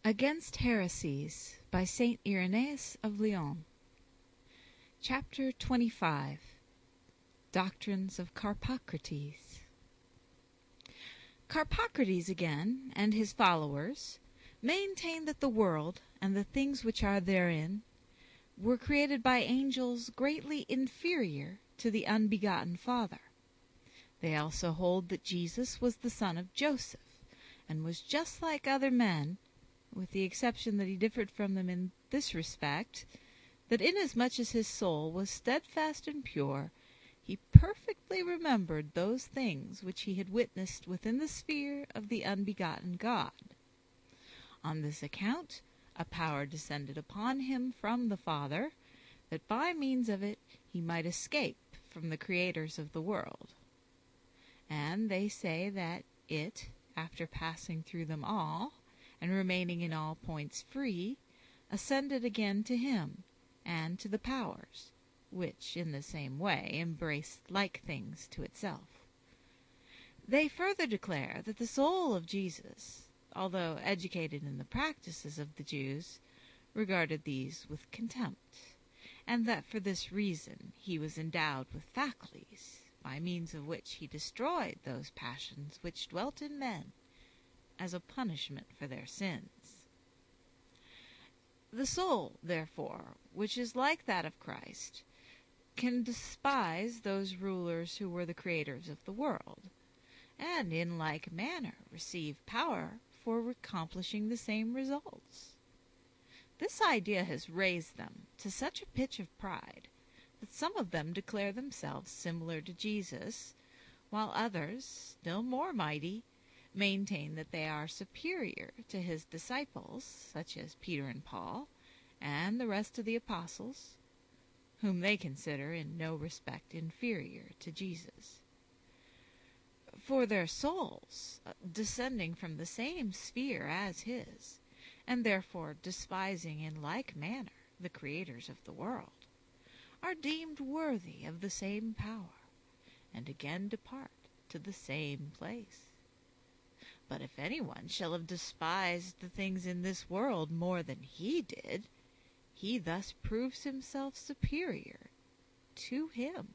Against Heresies by Saint Irenaeus of Lyons. Chapter 25. Doctrines of Carpocrates. Carpocrates again, and his followers, maintain that the world, and the things which are therein, were created by angels greatly inferior to the unbegotten Father. They also hold that Jesus was the son of Joseph, and was just like other men, with the exception that he differed from them in this respect, that inasmuch as his soul was steadfast and pure, he perfectly remembered those things which he had witnessed within the sphere of the unbegotten God. On this account a power descended upon him from the Father, that by means of it he might escape from the creators of the world. And they say that it, after passing through them all, and remaining in all points free, ascended again to him, and to the powers, which in the same way embraced like things to itself. They further declare that the soul of Jesus, although educated in the practices of the Jews, regarded these with contempt, and that for this reason he was endowed with faculties, by means of which he destroyed those passions which dwelt in men, as a punishment for their sins. The soul, therefore, which is like that of Christ, can despise those rulers who were the creators of the world, and in like manner receive power for accomplishing the same results. This idea has raised them to such a pitch of pride that some of them declare themselves similar to Jesus, while others, still more mighty, maintain that they are superior to his disciples, such as Peter and Paul, and the rest of the apostles, whom they consider in no respect inferior to Jesus. For their souls, descending from the same sphere as his, and therefore despising in like manner the creators of the world, are deemed worthy of the same power, and again depart to the same place. But if anyone shall have despised the things in this world more than he did, he thus proves himself superior to him.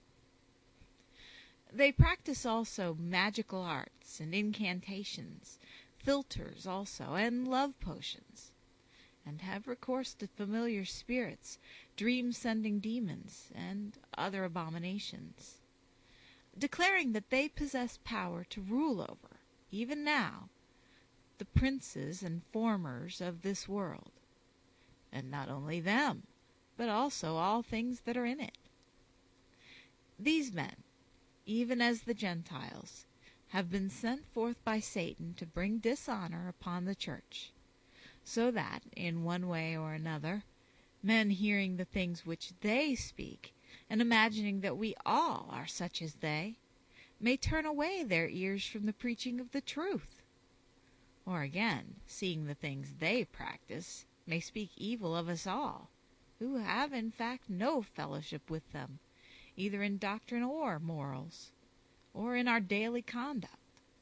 They practice also magical arts and incantations, philters also, and love potions, and have recourse to familiar spirits, dream-sending demons, and other abominations, declaring that they possess power to rule over, even now, the princes and formers of this world, and not only them, but also all things that are in it. These men, even as the Gentiles, have been sent forth by Satan to bring dishonor upon the church, so that, in one way or another, men hearing the things which they speak, and imagining that we all are such as they, may turn away their ears from the preaching of the truth, or again, seeing the things they practice, may speak evil of us all, who have in fact no fellowship with them, either in doctrine or morals, or in our daily conduct.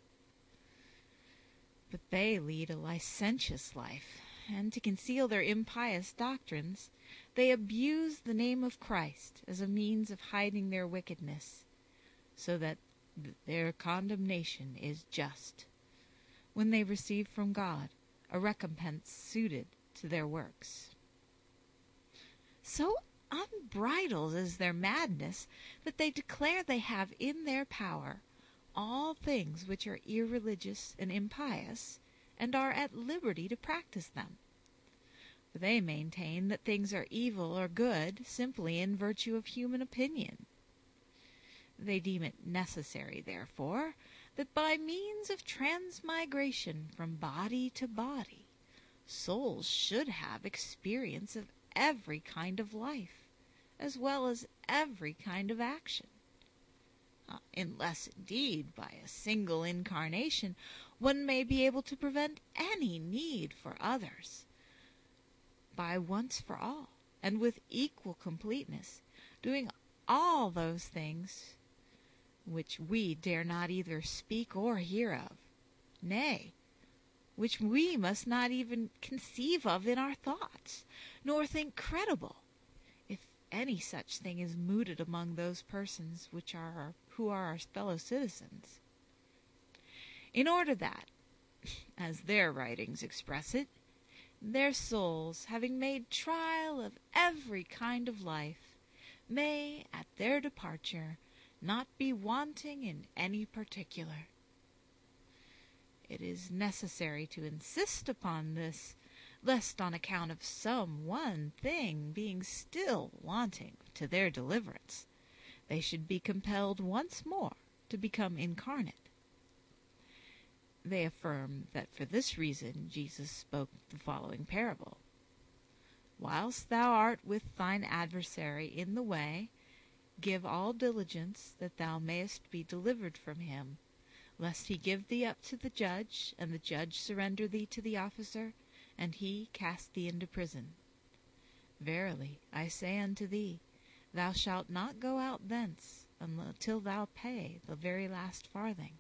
But they lead a licentious life, and to conceal their impious doctrines, they abuse the name of Christ as a means of hiding their wickedness, so that their condemnation is just, when they receive from God a recompense suited to their works. So unbridled is their madness that they declare they have in their power all things which are irreligious and impious, and are at liberty to practice them. For they maintain that things are evil or good simply in virtue of human opinion. They deem it necessary, therefore, that by means of transmigration from body to body, souls should have experience of every kind of life, as well as every kind of action. Unless, indeed, by a single incarnation one may be able to prevent any need for others, by once for all, and with equal completeness, doing all those things which we dare not either speak or hear of, nay, which we must not even conceive of in our thoughts, nor think credible, if any such thing is mooted among those persons who are our fellow citizens, in order that, as their writings express it, their souls, having made trial of every kind of life, may, at their departure, not be wanting in any particular. It is necessary to insist upon this, lest on account of some one thing being still wanting to their deliverance, they should be compelled once more to become incarnate. They affirm that for this reason Jesus spoke the following parable. Whilst thou art with thine adversary in the way, give all diligence that thou mayest be delivered from him, lest he give thee up to the judge, and the judge surrender thee to the officer, and he cast thee into prison. Verily, I say unto thee, thou shalt not go out thence until thou pay the very last farthing.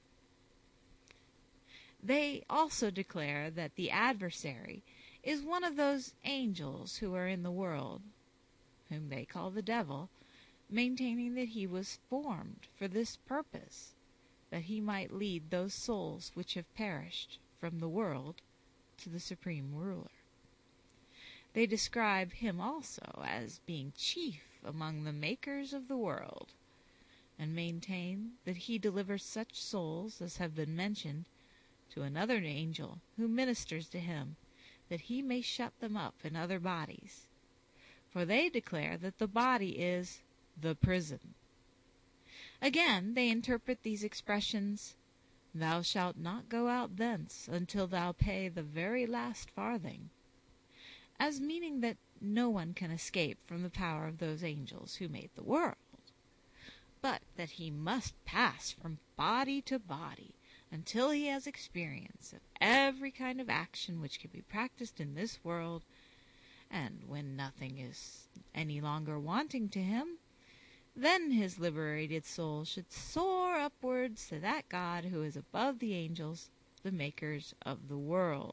They also declare that the adversary is one of those angels who are in the world, whom they call the devil, maintaining that he was formed for this purpose, that he might lead those souls which have perished from the world to the supreme ruler. They describe him also as being chief among the makers of the world, and maintain that he delivers such souls as have been mentioned to another angel who ministers to him, that he may shut them up in other bodies. For they declare that the body is the prison. Again, they interpret these expressions, thou shalt not go out thence until thou pay the very last farthing, as meaning that no one can escape from the power of those angels who made the world, but that he must pass from body to body until he has experience of every kind of action which can be practiced in this world, and when nothing is any longer wanting to him, then his liberated soul should soar upwards to that God who is above the angels, the makers of the world.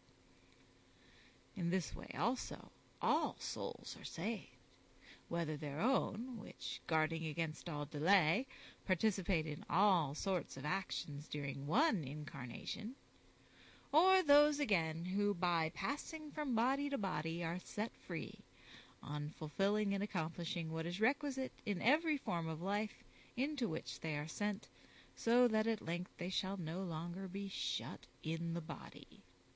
In this way also all souls are saved, whether their own, which, guarding against all delay, participate in all sorts of actions during one incarnation, or those again who, by passing from body to body, are set free, on fulfilling and accomplishing what is requisite in every form of life into which they are sent, so that at length they shall no longer be shut in the body.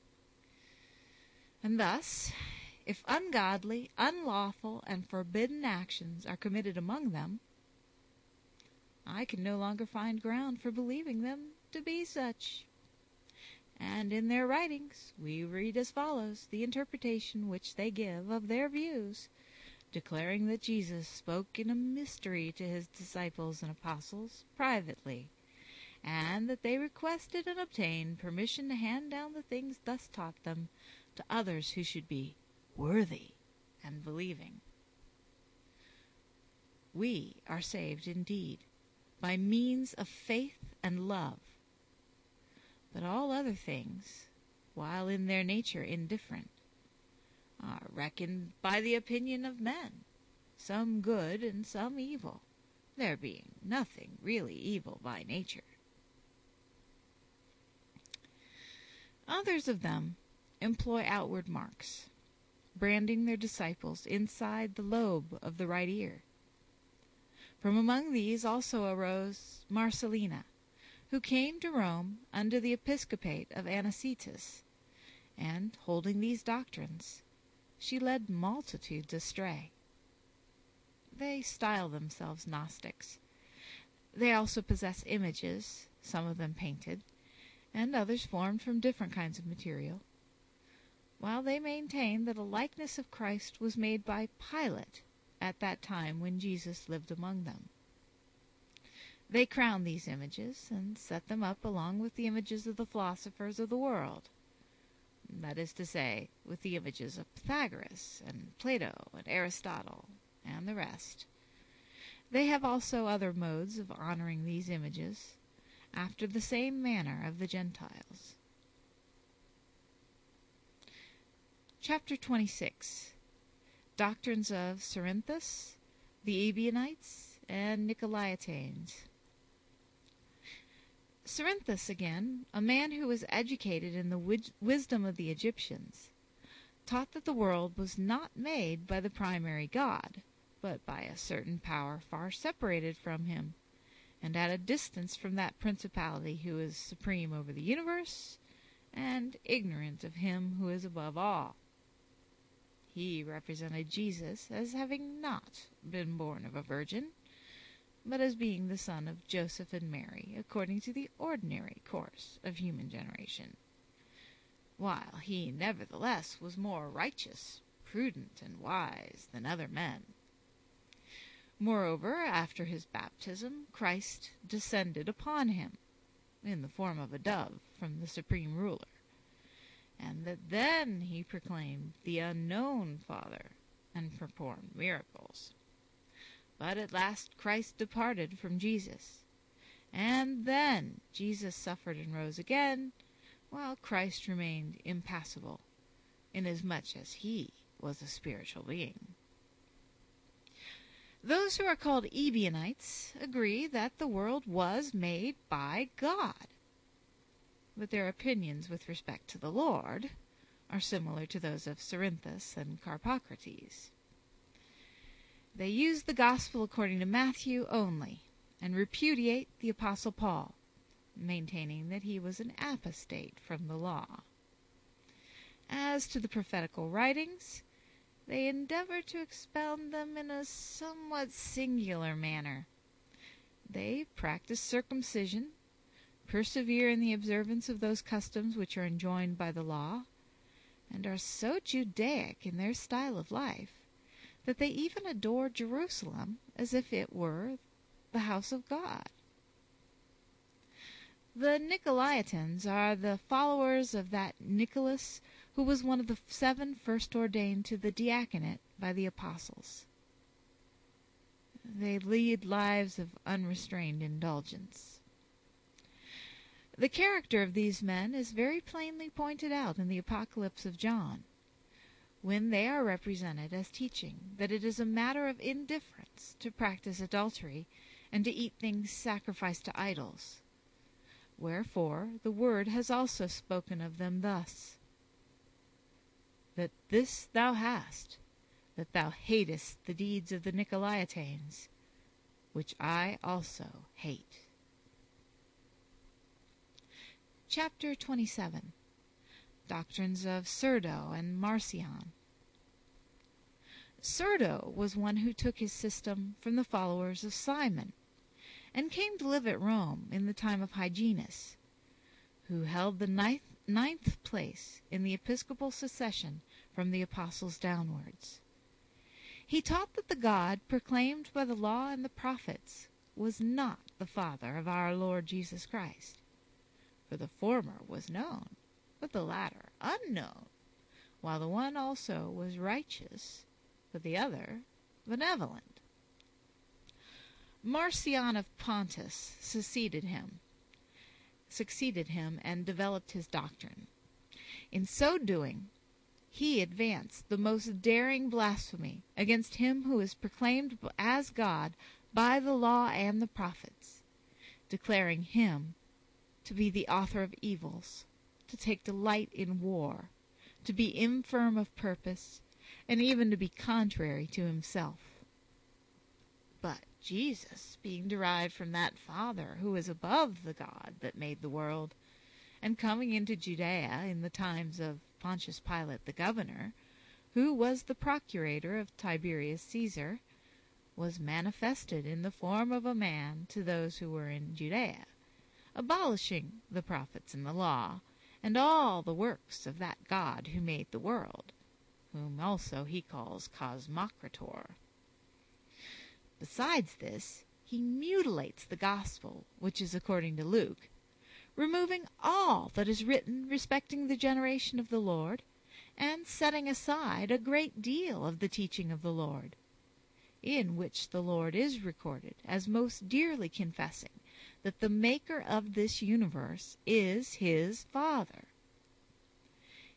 And thus, if ungodly, unlawful, and forbidden actions are committed among them, I can no longer find ground for believing them to be such. And in their writings we read as follows the interpretation which they give of their views, declaring that Jesus spoke in a mystery to his disciples and apostles privately, and that they requested and obtained permission to hand down the things thus taught them to others who should be worthy and believing. We are saved indeed by means of faith and love, but all other things, while in their nature indifferent, are reckoned by the opinion of men, some good and some evil, there being nothing really evil by nature. Others of them employ outward marks, branding their disciples inside the lobe of the right ear. From among these also arose Marcellina, who came to Rome under the episcopate of Anicetus, and, holding these doctrines, she led multitudes astray. They style themselves Gnostics. They also possess images, some of them painted, and others formed from different kinds of material, while they maintain that a likeness of Christ was made by Pilate at that time when Jesus lived among them. They crown these images and set them up along with the images of the philosophers of the world, that is to say, with the images of Pythagoras and Plato and Aristotle and the rest. They have also other modes of honoring these images, after the same manner of the Gentiles. Chapter 26. Doctrines of Cerinthus, the Ebionites, and Nicolaitanes. Cerinthus, again, a man who was educated in the wisdom of the Egyptians, taught that the world was not made by the primary God, but by a certain power far separated from him, and at a distance from that principality who is supreme over the universe, and ignorant of him who is above all. He represented Jesus as having not been born of a virgin, but as being the son of Joseph and Mary, according to the ordinary course of human generation, while he nevertheless was more righteous, prudent, and wise than other men. Moreover, after his baptism, Christ descended upon him, in the form of a dove, from the supreme ruler, and that then he proclaimed the unknown Father, and performed miracles. But at last Christ departed from Jesus, and then Jesus suffered and rose again, while Christ remained impassible, inasmuch as he was a spiritual being. Those who are called Ebionites agree that the world was made by God, but their opinions with respect to the Lord are similar to those of Cerinthus and Carpocrates. They use the Gospel according to Matthew only, and repudiate the Apostle Paul, maintaining that he was an apostate from the law. As to the prophetical writings, they endeavor to expound them in a somewhat singular manner. They practice circumcision, persevere in the observance of those customs which are enjoined by the law, and are so Judaic in their style of life that they even adore Jerusalem as if it were the house of God. The Nicolaitans are the followers of that Nicholas who was one of the 7 first ordained to the diaconate by the apostles. They lead lives of unrestrained indulgence. The character of these men is very plainly pointed out in the Apocalypse of John, when they are represented as teaching that it is a matter of indifference to practice adultery and to eat things sacrificed to idols. Wherefore the Word has also spoken of them thus, that this thou hast, that thou hatest the deeds of the Nicolaitanes, which I also hate. Chapter 27. Doctrines of Cerdo and Marcion. Cerdo was one who took his system from the followers of Simon, and came to live at Rome in the time of Hyginus, who held the ninth place in the episcopal succession from the apostles downwards. He taught that the God proclaimed by the law and the prophets was not the Father of our Lord Jesus Christ, for the former was known, but the latter unknown, while the one also was righteous, but the other benevolent. Marcion of Pontus succeeded him and developed his doctrine. In so doing, he advanced the most daring blasphemy against him who is proclaimed as God by the law and the prophets, declaring him to be the author of evils, to take delight in war, to be infirm of purpose, and even to be contrary to himself. But Jesus, being derived from that Father who is above the God that made the world, and coming into Judea in the times of Pontius Pilate the governor, who was the procurator of Tiberius Caesar, was manifested in the form of a man to those who were in Judea, abolishing the prophets and the law, and all the works of that God who made the world, whom also he calls Cosmocrator. Besides this, he mutilates the gospel, which is according to Luke, removing all that is written respecting the generation of the Lord, and setting aside a great deal of the teaching of the Lord, in which the Lord is recorded as most dearly confessing that the Maker of this universe is his Father.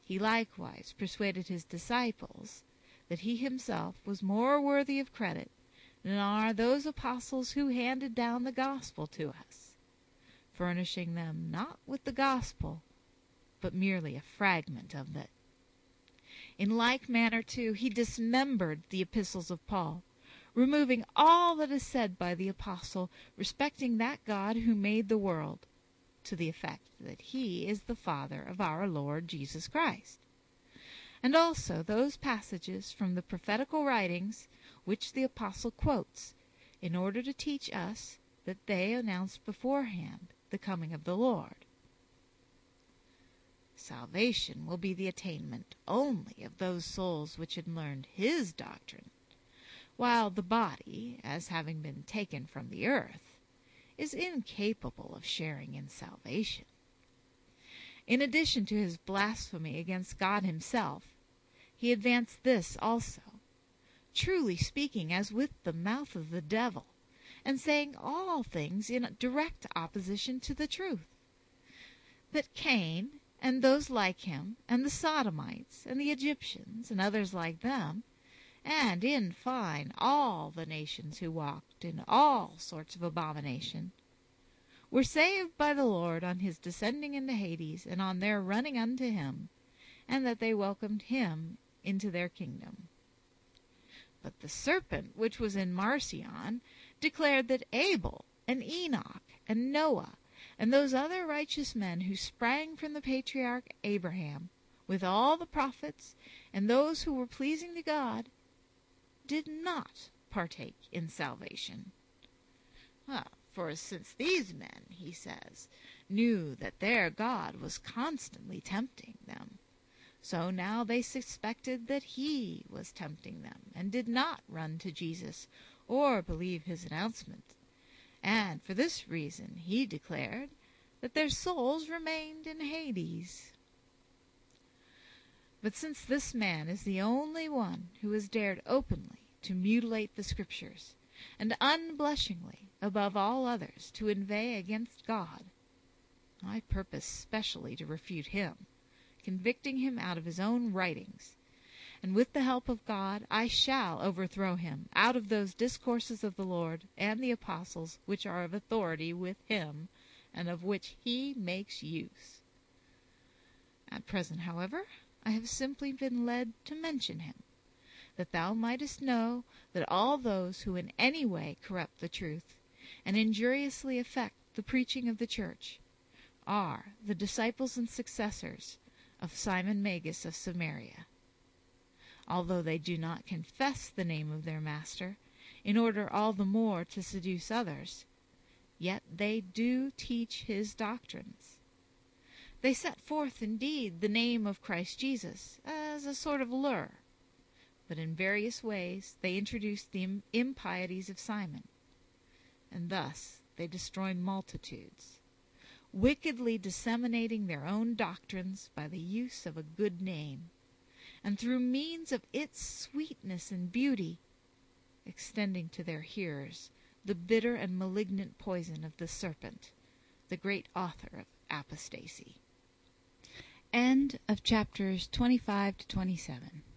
He likewise persuaded his disciples that he himself was more worthy of credit than are those apostles who handed down the gospel to us, furnishing them not with the gospel, but merely a fragment of it. In like manner, too, he dismembered the epistles of Paul, removing all that is said by the apostle respecting that God who made the world, to the effect that he is the Father of our Lord Jesus Christ, and also those passages from the prophetical writings which the apostle quotes, in order to teach us that they announced beforehand the coming of the Lord. Salvation will be the attainment only of those souls which had learned his doctrine, while the body, as having been taken from the earth, is incapable of sharing in salvation. In addition to his blasphemy against God himself, he advanced this also, truly speaking as with the mouth of the devil, and saying all things in direct opposition to the truth, that Cain, and those like him, and the Sodomites, and the Egyptians, and others like them, and, in fine, all the nations who walked in all sorts of abomination, were saved by the Lord on his descending into Hades, and on their running unto him, and that they welcomed him into their kingdom. But the serpent which was in Marcion declared that Abel, and Enoch, and Noah, and those other righteous men who sprang from the patriarch Abraham, with all the prophets, and those who were pleasing to God, did not partake in salvation. For since these men, he says, knew that their God was constantly tempting them, so now they suspected that he was tempting them, and did not run to Jesus or believe his announcement. And for this reason he declared that their souls remained in Hades. But since this man is the only one who has dared openly to mutilate the Scriptures, and unblushingly, above all others, to inveigh against God, I purpose specially to refute him, convicting him out of his own writings, and with the help of God I shall overthrow him out of those discourses of the Lord and the apostles which are of authority with him, and of which he makes use. At present, however, I have simply been led to mention him, that thou mightest know that all those who in any way corrupt the truth, and injuriously affect the preaching of the church, are the disciples and successors of Simon Magus of Samaria. Although they do not confess the name of their master, in order all the more to seduce others, yet they do teach his doctrines. They set forth, indeed, the name of Christ Jesus as a sort of lure, but in various ways they introduce the impieties of Simon, and thus they destroy multitudes, wickedly disseminating their own doctrines by the use of a good name, and through means of its sweetness and beauty, extending to their hearers the bitter and malignant poison of the serpent, the great author of apostasy. End of chapters 25 to 27.